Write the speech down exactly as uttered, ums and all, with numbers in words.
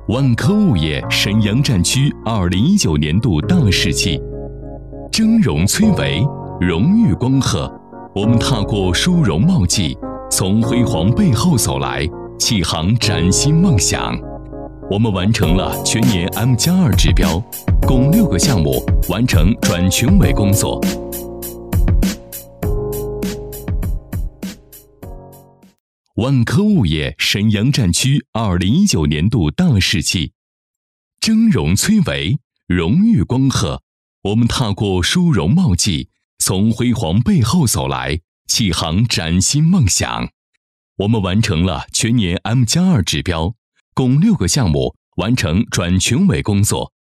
万科物业沈阳战区二零一九年度大事记，峥嵘崔嵬，荣誉光贺。我们踏过殊荣茂绩，从辉煌背后走来，启航崭新梦想。我们完成了全年 M 加二 指标，共六个项目完成转群委工作。万科物业沈阳战区二零一九年度大事记，峥嵘崔嵬，荣誉光贺。我们踏过殊荣茂绩，从辉煌背后走来，启航崭新梦想。我们完成了全年 M 加二 指标，共六个项目完成转群委工作。